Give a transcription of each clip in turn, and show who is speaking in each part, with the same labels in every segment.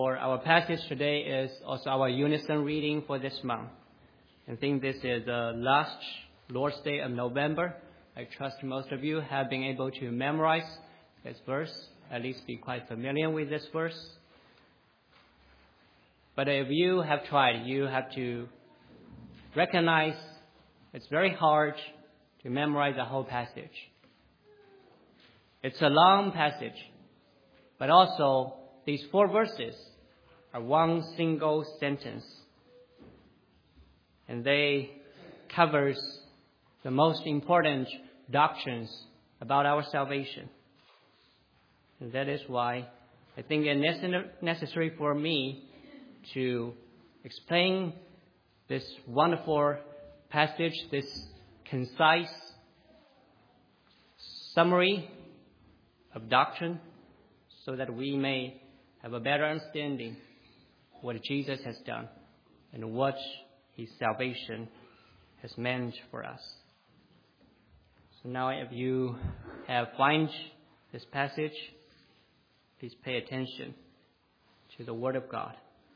Speaker 1: For our passage today is also our unison reading for this month. I think this is the last Lord's Day of November. I trust most of you have been able to memorize this verse, at least be quite familiar with this verse. But if you have tried, you have to recognize it's very hard to memorize the whole passage. It's a long passage, but also these 4 verses are one single sentence, and they covers the most important doctrines about our salvation. And that is why I think it's necessary for me to explain this wonderful passage, this concise summary of doctrine, so that we may have a better understanding what Jesus has done and what his salvation has meant for us. So now if you have find this passage, please pay attention to the Word of God.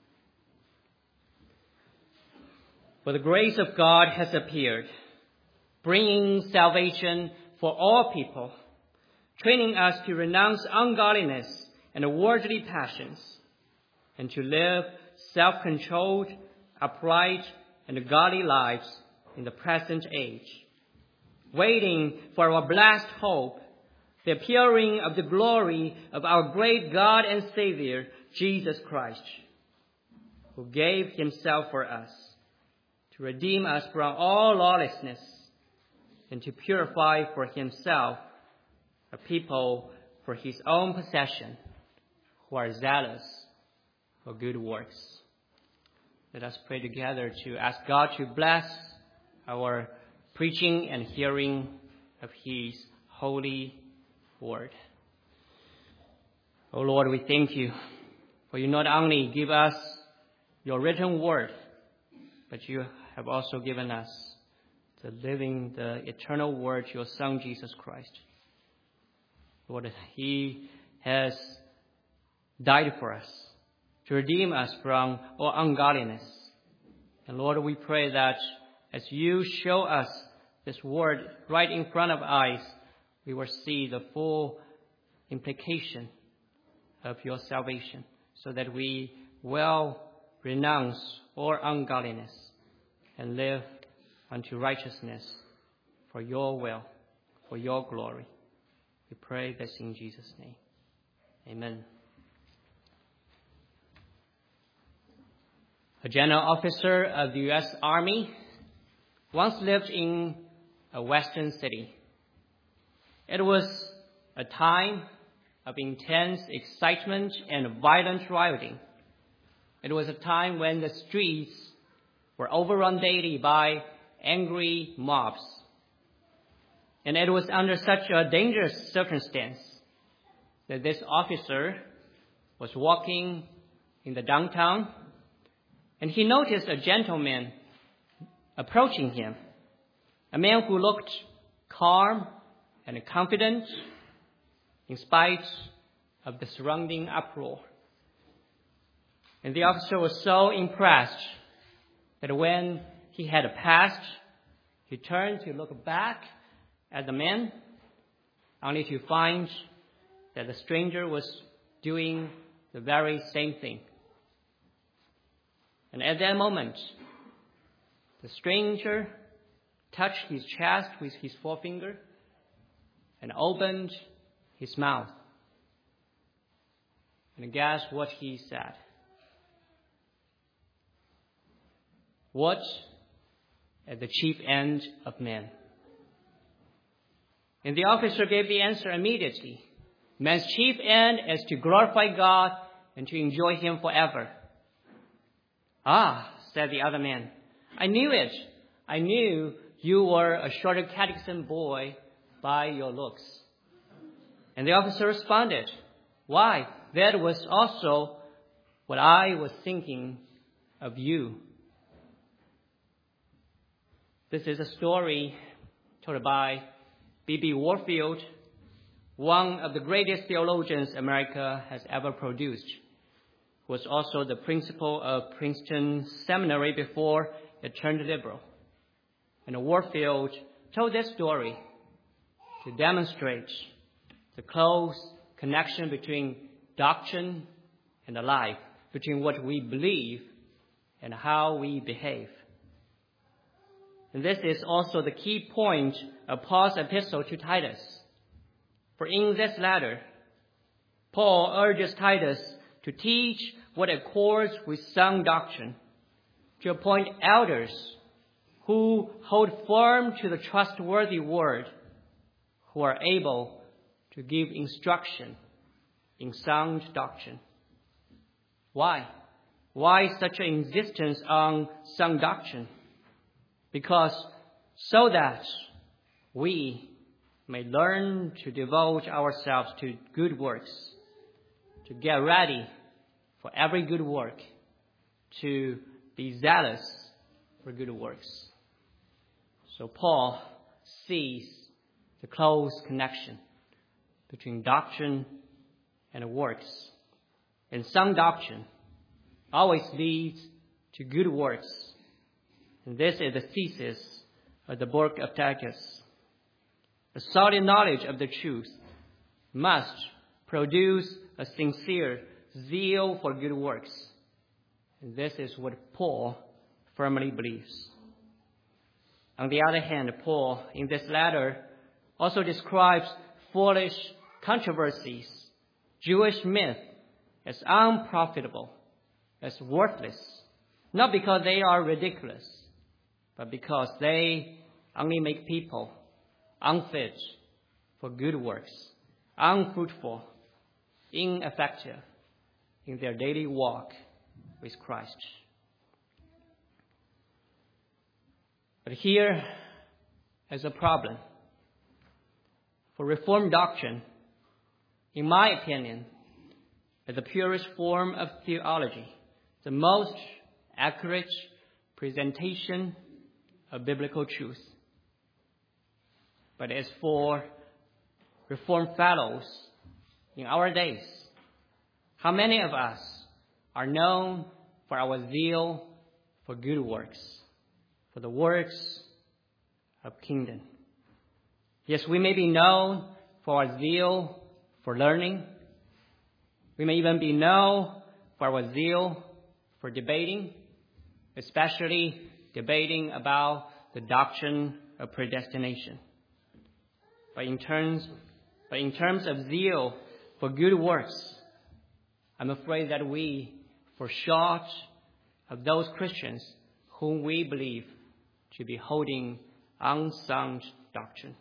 Speaker 1: For the grace of God has appeared, bringing salvation for all people, training us to renounce ungodliness and worldly passions, and to live self-controlled, upright, and godly lives in the present age, waiting for our blessed hope, the appearing of the glory of our great God and Savior, Jesus Christ, who gave himself for us to redeem us from all lawlessness and to purify for himself a people for his own possession who are zealous for good works. Let us pray together to ask God to bless our preaching and hearing of his holy word. O Lord, we thank you, for you not only give us your written word, but you have also given us the eternal word, your Son, Jesus Christ. Lord, he has died for us to redeem us from all ungodliness. And Lord, we pray that as you show us this word right in front of our eyes, we will see the full implication of your salvation, so that we will renounce all ungodliness and live unto righteousness for your will, for your glory. We pray this in Jesus' name. Amen. A general officer of the U.S. Army once lived in a western city. It was a time of intense excitement and violent rioting. It was a time when the streets were overrun daily by angry mobs. And it was under such a dangerous circumstance that this officer was walking in the downtown, and he noticed a gentleman approaching him, a man who looked calm and confident in spite of the surrounding uproar. And the officer was so impressed that when he had passed, he turned to look back at the man, only to find that the stranger was doing the very same thing. And at that moment, the stranger touched his chest with his forefinger and opened his mouth. And guess what he said? What is the chief end of man? And the officer gave the answer immediately. Man's chief end is to glorify God and to enjoy him forever. Ah, said the other man, I knew it. I knew you were a shorter catechism boy by your looks. And the officer responded, why, that was also what I was thinking of you. This is a story told by B.B. Warfield, one of the greatest theologians America has ever produced. who was also the principal of Princeton Seminary before it turned liberal. And Warfield told this story to demonstrate the close connection between doctrine and life, between what we believe and how we behave. And this is also the key point of Paul's epistle to Titus. For in this letter, Paul urges Titus to teach what accords with sound doctrine, to appoint elders who hold firm to the trustworthy word, who are able to give instruction in sound doctrine. Why? Why such an insistence on sound doctrine? Because so that we may learn to devote ourselves to good works, to get ready for every good work, to be zealous for good works. So Paul sees the close connection between doctrine and works. And sound doctrine always leads to good works. And this is the thesis of the book of Titus. A solid knowledge of the truth must produce a sincere zeal for good works. And this is what Paul firmly believes. On the other hand, Paul, in this letter, also describes foolish controversies, Jewish myth, as unprofitable, as worthless, not because they are ridiculous, but because they only make people unfit for good works, unfruitful, ineffective in their daily walk with Christ. But here is a problem. For Reformed doctrine, in my opinion, is the purest form of theology, the most accurate presentation of biblical truth. But as for Reformed fellows in our days, how many of us are known for our zeal for good works, for the works of kingdom? Yes, we may be known for our zeal for learning. We may even be known for our zeal for debating, especially debating about the doctrine of predestination. But in terms of zeal for good works, I'm afraid that we fall short of those Christians whom we believe to be holding unsound doctrine.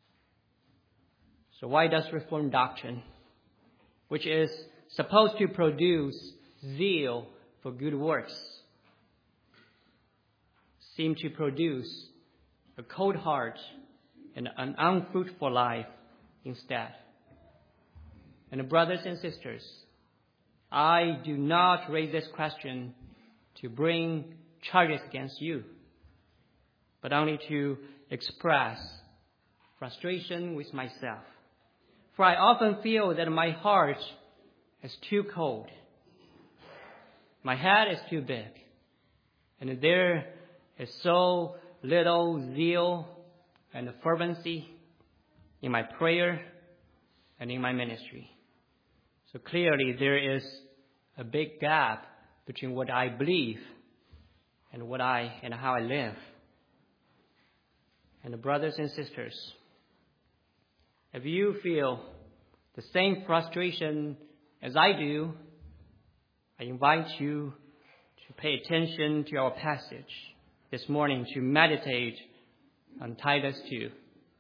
Speaker 1: So why does Reformed doctrine, which is supposed to produce zeal for good works, seem to produce a cold heart and an unfruitful life instead? And brothers and sisters, I do not raise this question to bring charges against you, but only to express frustration with myself. For I often feel that my heart is too cold. My head is too big. And there is so little zeal and fervency in my prayer and in my ministry. So clearly there is a big gap between what I believe and how I live. And brothers and sisters, if you feel the same frustration as I do, I invite you to pay attention to our passage this morning, to meditate on Titus 2,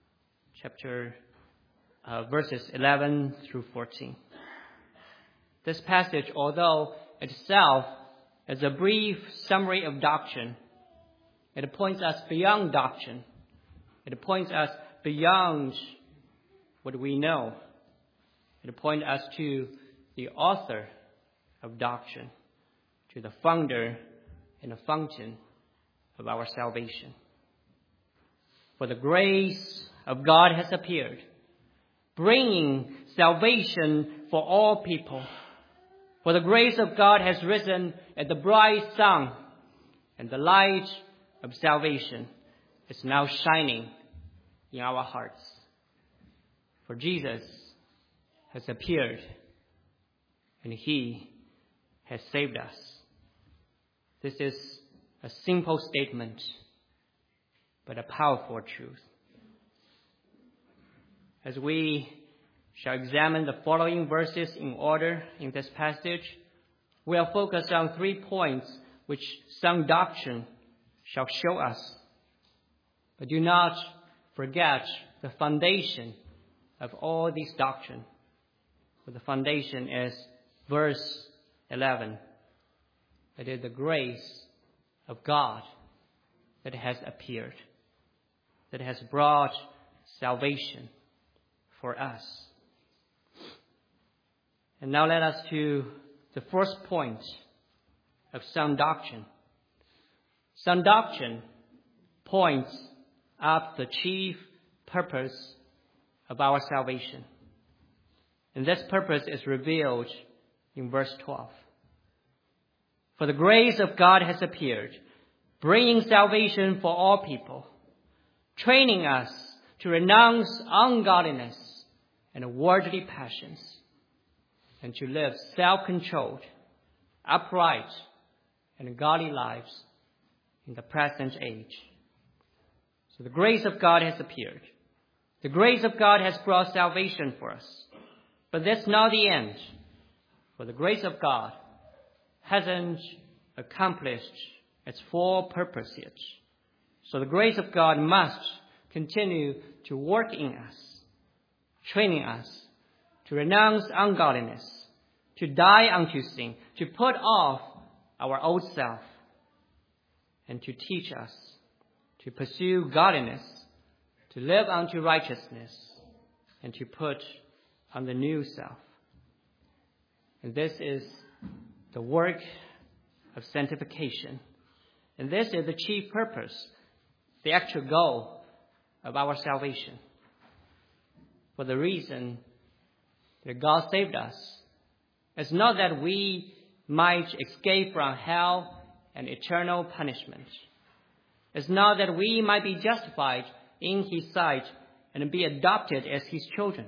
Speaker 1: verses 11 through 14. This passage, although itself is a brief summary of doctrine, it points us beyond doctrine. It points us beyond what we know. It points us to the author of doctrine, to the founder and the fountain of our salvation. For the grace of God has appeared, bringing salvation for all people, For the grace of God has risen as the bright sun, and the light of salvation is now shining in our hearts. For Jesus has appeared, and He has saved us. This is a simple statement, but a powerful truth. As we shall examine the following verses in order in this passage, we are focused on 3 points which sound doctrine shall show us. But do not forget the foundation of all these doctrine. For the foundation is verse 11. It is the grace of God that has appeared, that has brought salvation for us. And now let us to the first point of sound doctrine. Sound doctrine points up the chief purpose of our salvation. And this purpose is revealed in verse 12. For the grace of God has appeared, bringing salvation for all people, training us to renounce ungodliness and worldly passions, and to live self-controlled, upright, and godly lives in the present age. So the grace of God has appeared. The grace of God has brought salvation for us. But that's not the end. For the grace of God hasn't accomplished its full purpose yet. So the grace of God must continue to work in us, training us to renounce ungodliness, to die unto sin, to put off our old self, and to teach us to pursue godliness, to live unto righteousness, and to put on the new self. And this is the work of sanctification. And this is the chief purpose, the actual goal of our salvation. For the reason that God saved us is not that we might escape from hell and eternal punishment. It's not that we might be justified in His sight and be adopted as His children.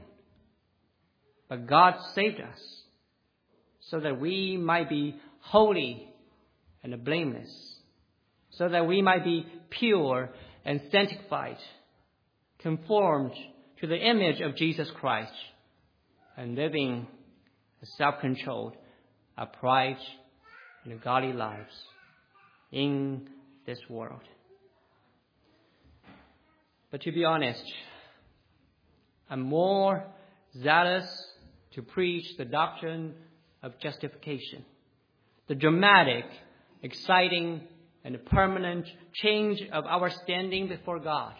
Speaker 1: But God saved us so that we might be holy and blameless, so that we might be pure and sanctified, conformed to the image of Jesus Christ, and living self-controlled, upright, and godly lives in this world. But to be honest, I'm more zealous to preach the doctrine of justification, the dramatic, exciting, and permanent change of our standing before God,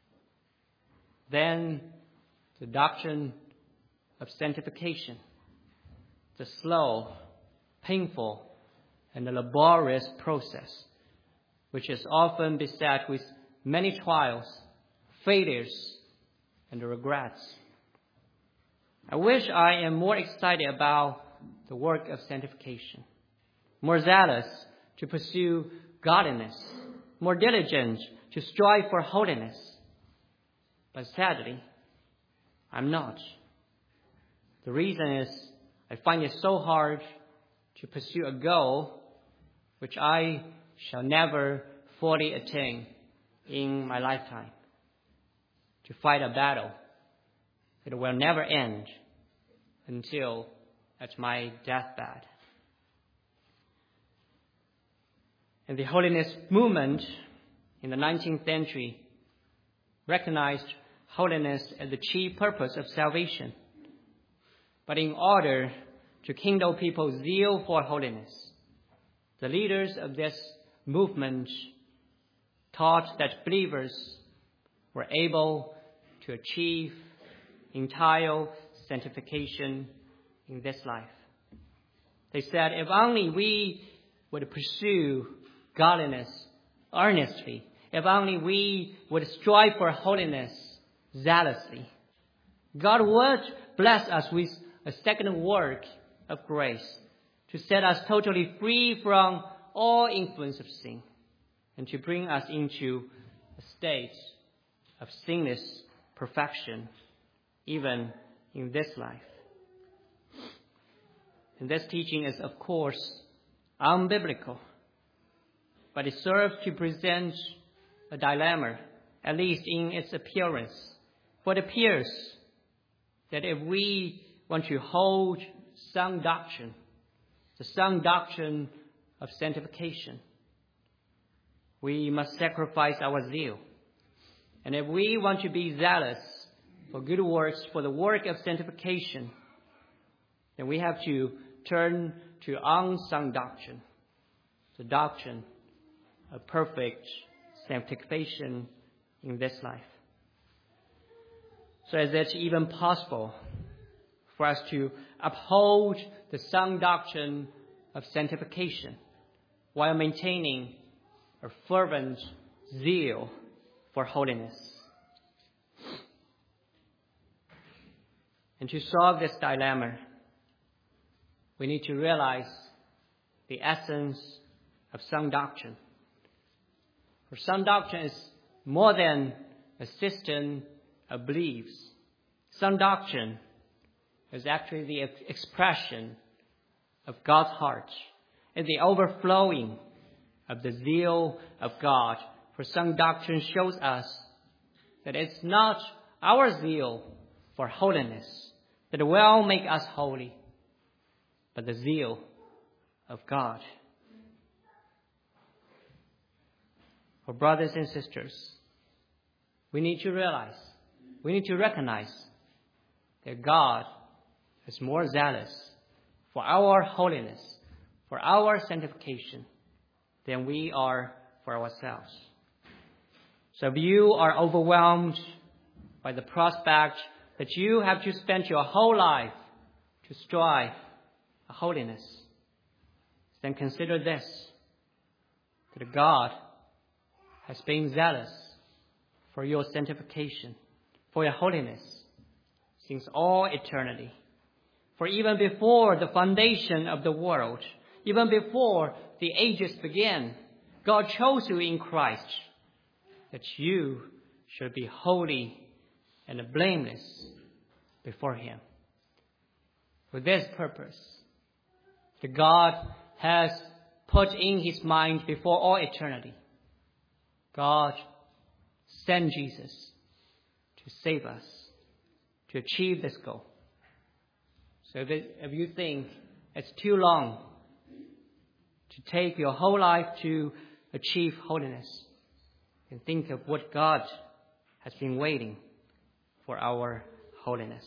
Speaker 1: than the doctrine of sanctification, the slow, painful, and laborious process, which is often beset with many trials, failures, and regrets. I wish I am more excited about the work of sanctification, more zealous to pursue godliness, more diligent to strive for holiness. But sadly, I'm not. The reason is I find it so hard to pursue a goal which I shall never fully attain in my lifetime. To fight a battle that will never end until at my deathbed. And the holiness movement in the 19th century recognized holiness as the chief purpose of salvation. But in order to kindle people's zeal for holiness, the leaders of this movement taught that believers were able to achieve entire sanctification in this life. They said, if only we would pursue godliness earnestly, if only we would strive for holiness zealously, God would bless us with a second work of grace to set us totally free from all influence of sin, and to bring us into a state of sinless perfection, even in this life. And this teaching is, of course, unbiblical, but it serves to present a dilemma, at least in its appearance. For it appears that if we want to hold sound doctrine, the sound doctrine of sanctification, we must sacrifice our zeal. And if we want to be zealous for good works, for the work of sanctification, then we have to turn to unsound doctrine, the doctrine of perfect sanctification in this life. So is it even possible for us to uphold the sound doctrine of sanctification while maintaining a fervent zeal for holiness? And to solve this dilemma, we need to realize the essence of sound doctrine. For sound doctrine is more than a system of beliefs. Sound doctrine is actually the expression of God's heart and the overflowing of the zeal of God. For sound doctrine shows us that it's not our zeal for holiness that will make us holy, but the zeal of God. For brothers and sisters, we need to realize, we need to recognize that God is more zealous for our holiness, for our sanctification, than we are for ourselves. So if you are overwhelmed by the prospect that you have to spend your whole life to strive for holiness, then consider this, that God has been zealous for your sanctification, for your holiness, since all eternity. For even before the foundation of the world, even before the ages began, God chose you in Christ, that you should be holy and blameless before Him. For this purpose, the God has put in His mind before all eternity. God sent Jesus to save us, to achieve this goal. So if you think it's too long to take your whole life to achieve holiness, then think of what God has been waiting for our holiness.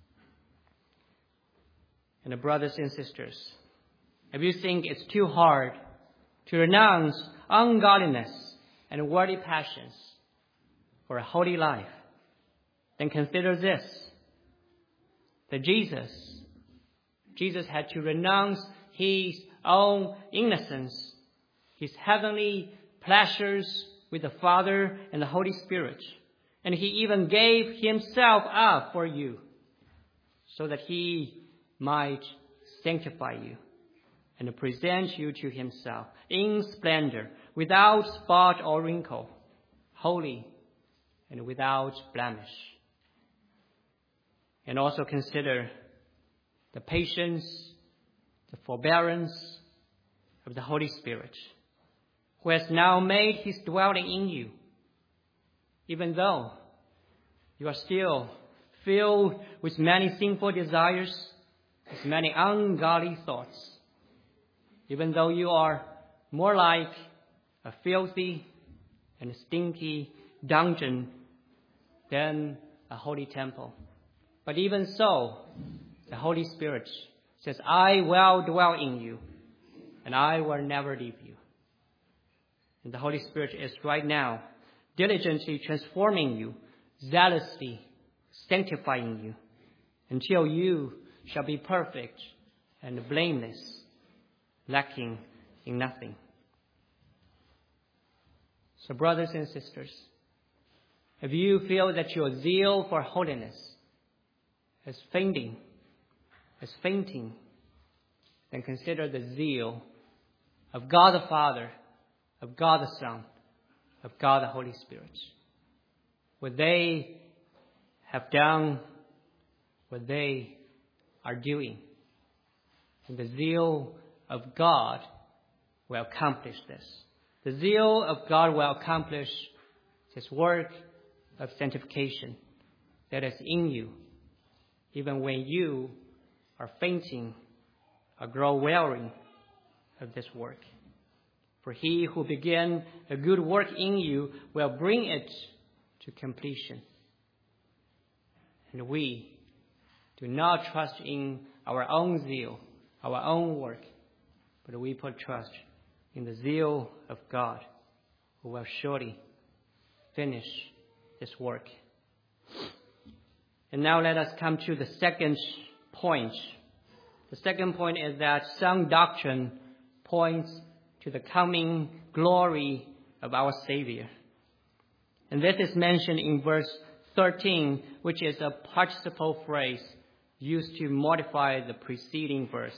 Speaker 1: And the brothers and sisters, if you think it's too hard to renounce ungodliness and worldly passions for a holy life, then consider this, that Jesus had to renounce His own innocence, His heavenly pleasures with the Father and the Holy Spirit. And He even gave Himself up for you so that He might sanctify you and present you to Himself in splendor, without spot or wrinkle, holy and without blemish. And also consider the patience, the forbearance of the Holy Spirit, who has now made His dwelling in you, even though you are still filled with many sinful desires, with many ungodly thoughts, even though you are more like a filthy and stinky dungeon than a holy temple. But even so, the Holy Spirit says, I will dwell in you, and I will never leave you. And the Holy Spirit is right now diligently transforming you, zealously sanctifying you, until you shall be perfect and blameless, lacking in nothing. So brothers and sisters, if you feel that your zeal for holiness is fainting, then then consider the zeal of God the Father, of God the Son, of God the Holy Spirit. What they have done, what they are doing. And the zeal of God will accomplish this. The zeal of God will accomplish His work of sanctification that is in you, even when you are fainting or grow weary of this work. For He who began a good work in you will bring it to completion. And we do not trust in our own zeal, our own work, but we put trust in the zeal of God, who will surely finish this work. And now let us come to the second point. The second point is that sound doctrine points to the coming glory of our Savior. And this is mentioned in verse 13, which is a participle phrase used to modify the preceding verse.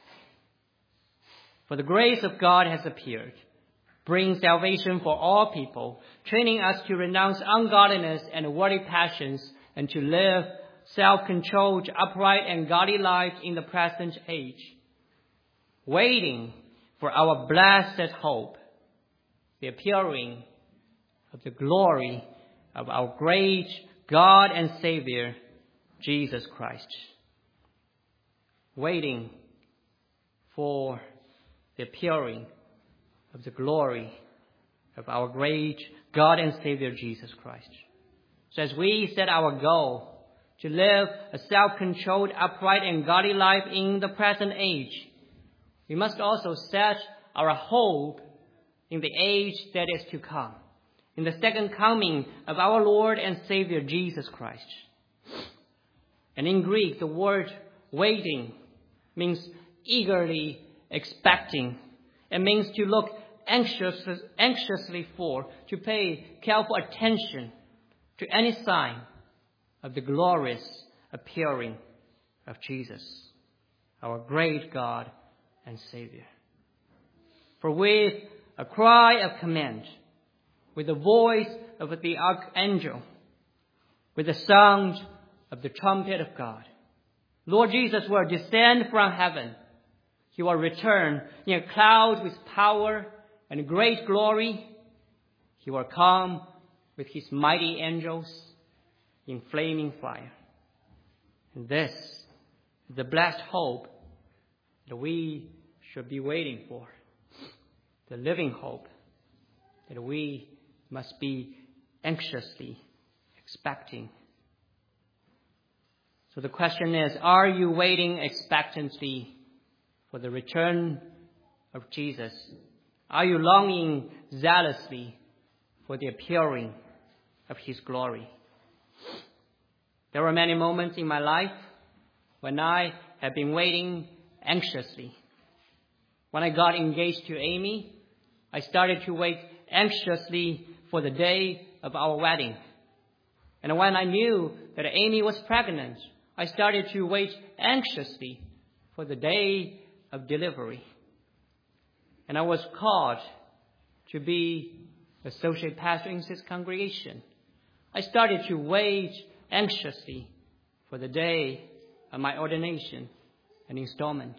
Speaker 1: For the grace of God has appeared, bringing salvation for all people, training us to renounce ungodliness and worldly passions, and to live self-controlled, upright, and godly lives in the present age, waiting for our blessed hope, the appearing of the glory of our great God and Savior, Jesus Christ. Waiting for the appearing of the glory of our great God and Savior, Jesus Christ. So as we set our goal to live a self-controlled, upright, and godly life in the present age, we must also set our hope in the age that is to come, in the second coming of our Lord and Savior, Jesus Christ. And in Greek, the word waiting means eagerly expecting. It means to look anxiously for, to pay careful attention to any sign of the glorious appearing of Jesus, our great God and Savior. For with a cry of command, with the voice of the archangel, with the sound of the trumpet of God, Lord Jesus will descend from heaven. He will return in a cloud with power and great glory. He will come with His mighty angels in flaming fire. And this is the blessed hope that we should be waiting for, the living hope that we must be anxiously expecting. So the question is, are you waiting expectantly for the return of Jesus? Are you longing zealously for the appearing of His glory? There were many moments in my life when I have been waiting anxiously. When I got engaged to Amy, I started to wait anxiously for the day of our wedding. And when I knew that Amy was pregnant, I started to wait anxiously for the day of delivery. And I was called to be associate pastor in this congregation. I started to wait anxiously for the day of my ordination and installment.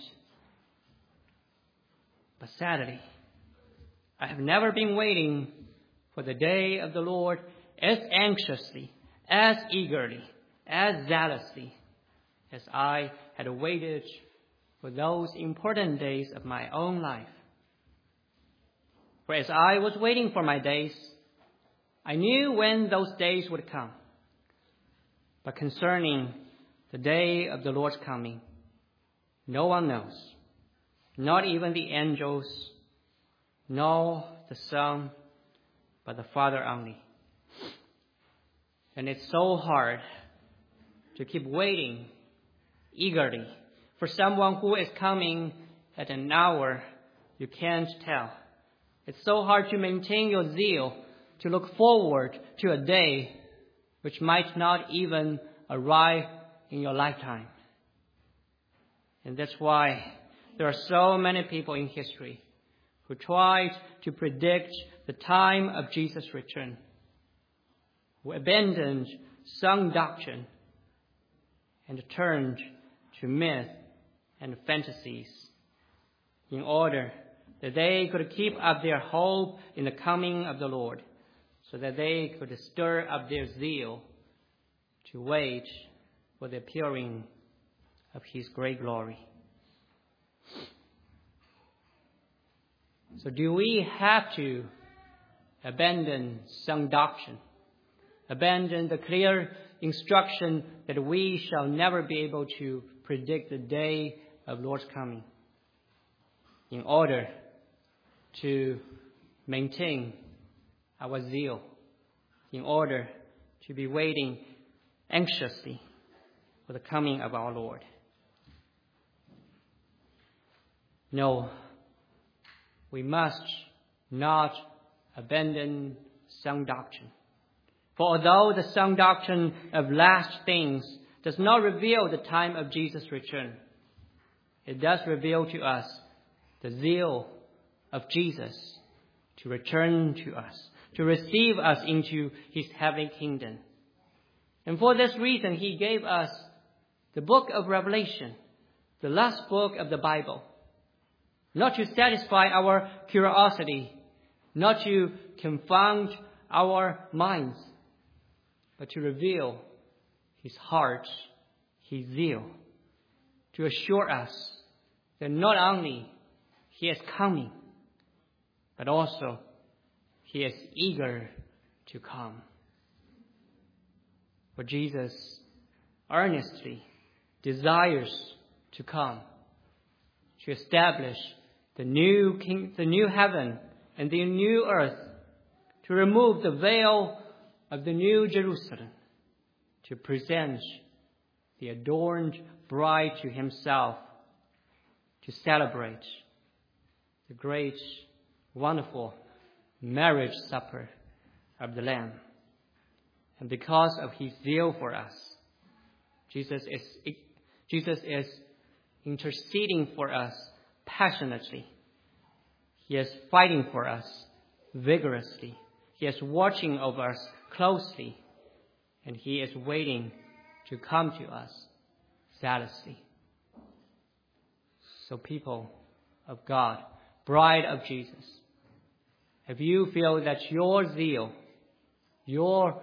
Speaker 1: But sadly, I have never been waiting for the day of the Lord as anxiously, as eagerly, as zealously as I had waited for those important days of my own life. For as I was waiting for my days, I knew when those days would come. But concerning the day of the Lord's coming, no one knows, not even the angels, nor the Son, but the Father only. And it's so hard to keep waiting eagerly for someone who is coming at an hour you can't tell. It's so hard to maintain your zeal, to look forward to a day which might not even arrive in your lifetime. And that's why there are so many people in history who tried to predict the time of Jesus' return, who abandoned sound doctrine and turned to myth and fantasies in order that they could keep up their hope in the coming of the Lord, so that they could stir up their zeal to wait for the appearing of His great glory. So do we have to abandon sound doctrine, abandon the clear instruction that we shall never be able to predict the day of Lord's coming, in order to maintain our zeal, in order to be waiting anxiously for the coming of our Lord? No, we must not abandon sound doctrine. For although the sound doctrine of last things does not reveal the time of Jesus' return, it does reveal to us the zeal of Jesus to return to us, to receive us into His heavenly kingdom. And for this reason, He gave us the book of Revelation, the last book of the Bible, not to satisfy our curiosity, not to confound our minds, but to reveal His heart, His zeal, to assure us that not only He is coming, but also He is eager to come. For Jesus earnestly desires to come, to establish the new heaven and the new earth, to remove the veil of the new Jerusalem, to present the adorned bride to Himself, to celebrate the great, wonderful marriage supper of the Lamb. And because of His zeal for us, Jesus is interceding for us passionately. He is fighting for us vigorously. He is watching over us closely. And He is waiting to come to us zealously. So people of God, bride of Jesus, if you feel that your zeal, your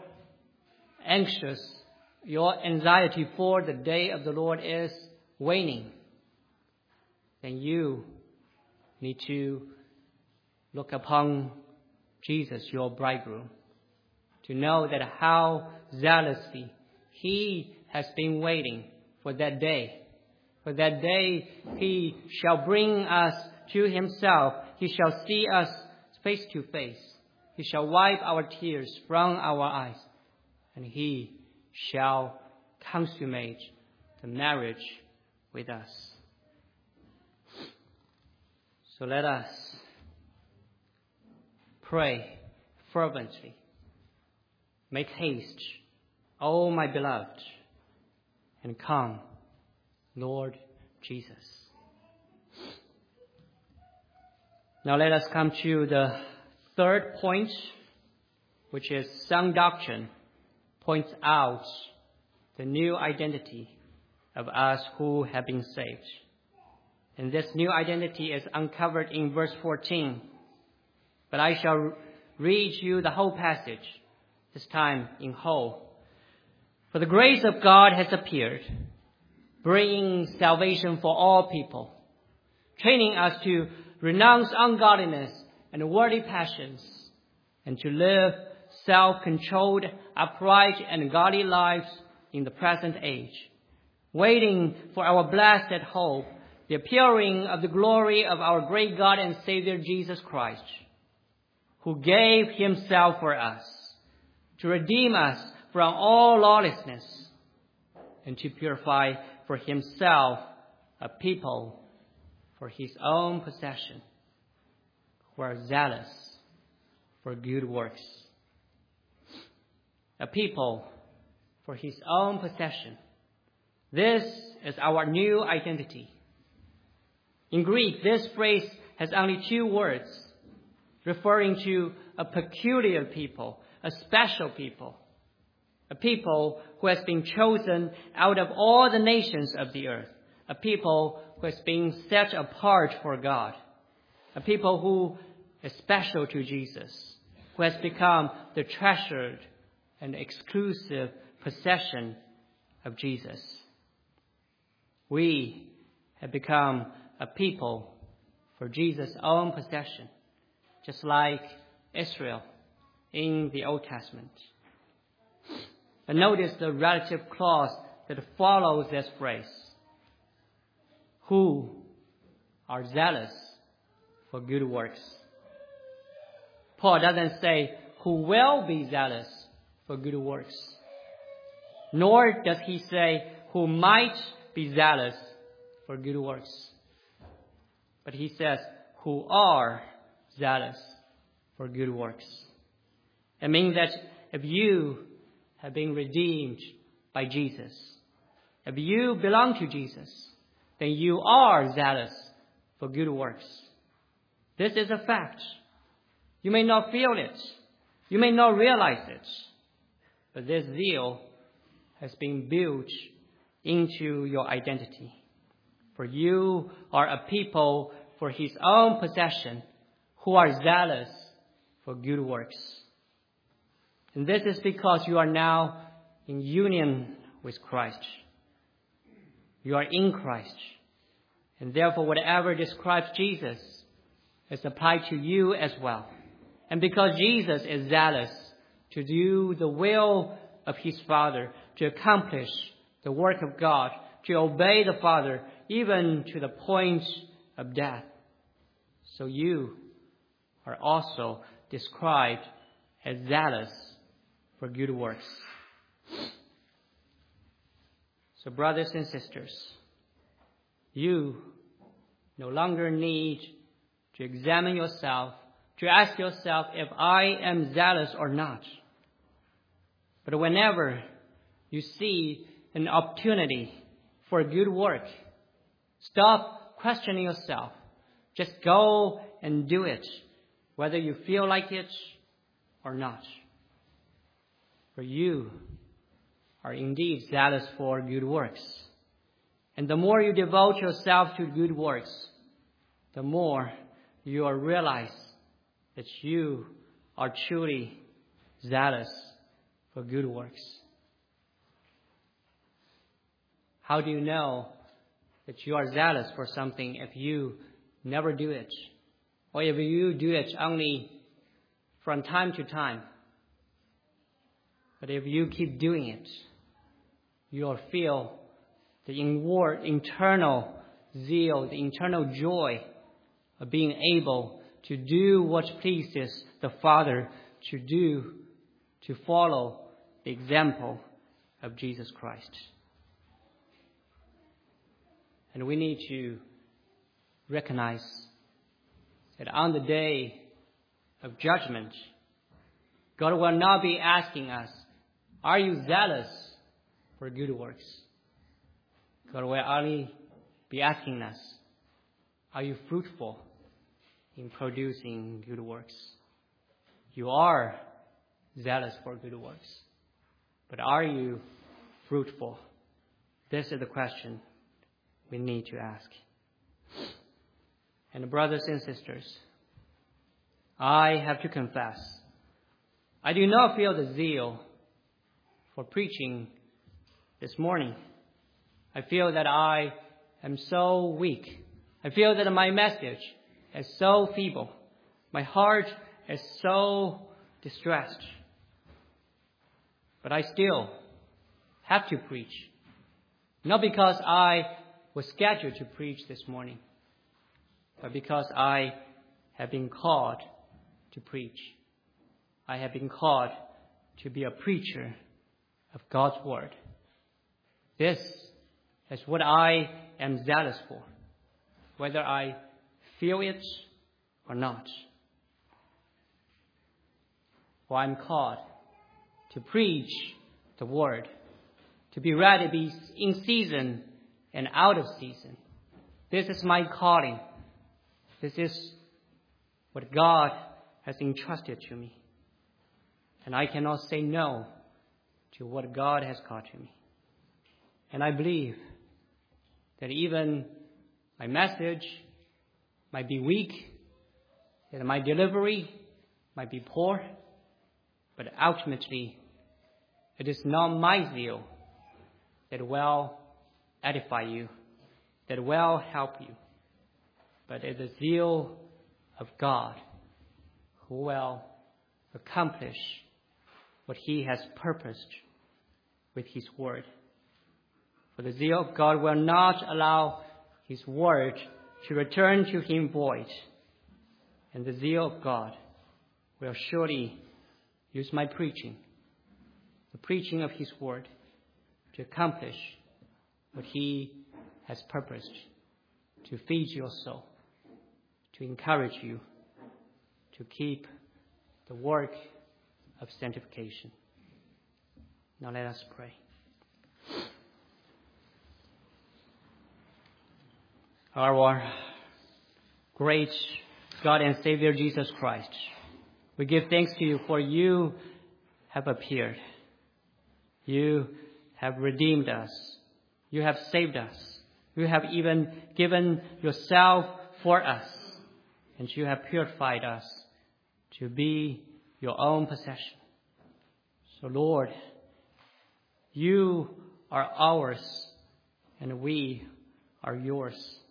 Speaker 1: anxiety for the day of the Lord is waning, then you need to look upon Jesus, your bridegroom, to know that how zealously He has been waiting for that day. For that day He shall bring us to Himself. He shall see us face to face. He shall wipe our tears from our eyes. And He shall consummate the marriage with us. So let us pray fervently. Make haste, O my beloved, and come, Lord Jesus. Now let us come to the third point, which is sound doctrine points out the new identity of us who have been saved. And this new identity is uncovered in verse 14. But I shall read you the whole passage, this time in whole. For the grace of God has appeared, bringing salvation for all people, training us to renounce ungodliness and worldly passions, and to live self-controlled, upright, and godly lives in the present age, waiting for our blessed hope, the appearing of the glory of our great God and Savior Jesus Christ, who gave Himself for us, to redeem us from all lawlessness, and to purify for Himself a people for His own possession, who are zealous for good works. A people for His own possession. This is our new identity. In Greek, this phrase has only two words, referring to a peculiar people, a special people, a people who has been chosen out of all the nations of the earth, a people who has been set apart for God, a people who is special to Jesus, who has become the treasured and exclusive possession of Jesus. We have become a people for Jesus' own possession, just like Israel in the Old Testament. But notice the relative clause that follows this phrase. Who are zealous for good works. Paul doesn't say who will be zealous for good works. Nor does he say who might be zealous for good works. But he says who are zealous for good works. It means that if you have been redeemed by Jesus, if you belong to Jesus, then you are zealous for good works. This is a fact. You may not feel it. You may not realize it. But this zeal has been built into your identity. For you are a people for His own possession who are zealous for good works. And this is because you are now in union with Christ. You are in Christ. And therefore, whatever describes Jesus is applied to you as well. And because Jesus is zealous to do the will of His Father, to accomplish the work of God, to obey the Father, even to the point of death, so you are also described as zealous for good works. So brothers and sisters, you no longer need to examine yourself, to ask yourself if I am zealous or not. But whenever you see an opportunity for a good work, stop questioning yourself. Just go and do it, whether you feel like it or not. For you are indeed zealous for good works. And the more you devote yourself to good works, the more you will realize that you are truly zealous for good works. How do you know that you are zealous for something if you never do it? Or if you do it only from time to time? But if you keep doing it, you'll feel the internal zeal, the internal joy of being able to do what pleases the Father to do, to follow the example of Jesus Christ. And we need to recognize that on the day of judgment, God will not be asking us, are you zealous for good works? God will only be asking us, are you fruitful in producing good works? You are zealous for good works, but are you fruitful? This is the question we need to ask. And brothers and sisters, I have to confess, I do not feel the zeal for preaching this morning. I feel that I am so weak. I feel that my message is so feeble. My heart is so distressed. But I still have to preach. Not because I was scheduled to preach this morning, but because I have been called to preach. I have been called to be a preacher of God's Word. This is what I am zealous for, whether I feel it or not. For I'm called to preach the Word, to be ready to be in season and out of season. This is my calling. This is what God has entrusted to me. And I cannot say no to what God has called to me. And I believe that even my message might be weak, that my delivery might be poor, but ultimately it is not my zeal that will edify you, that will help you, but it is the zeal of God who will accomplish what He has purposed with His word. For the zeal of God will not allow His word to return to Him void. And the zeal of God will surely use my preaching, the preaching of His word, to accomplish what He has purposed, to feed your soul, to encourage you, to keep the work of sanctification. Now let us pray. Our great God and Savior Jesus Christ, we give thanks to you for you have appeared. You have redeemed us. You have saved us. You have even given yourself for us. And you have purified us to be your own possession. So Lord, you are ours and we are yours.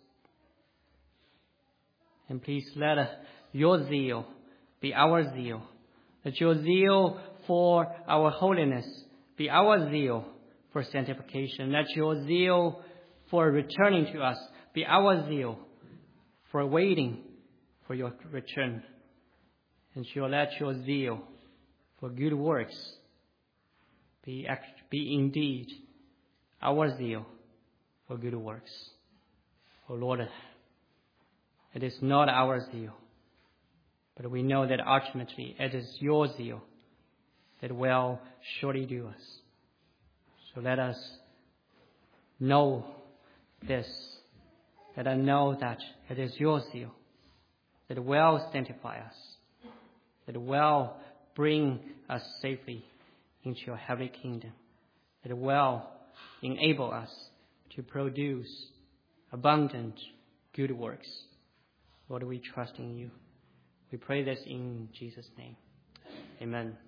Speaker 1: And please let your zeal be our zeal. Let your zeal for our holiness be our zeal for sanctification. Let your zeal for returning to us be our zeal for waiting for your return. And let your zeal for good works be indeed our zeal for good works. Oh Lord, it is not our zeal, but we know that ultimately it is your zeal that will surely do us. So let us know this, let us know that it is your zeal that will sanctify us, that will bring us safely into your heavenly kingdom, that will enable us to produce abundant good works. Lord, we trust in you. We pray this in Jesus' name. Amen.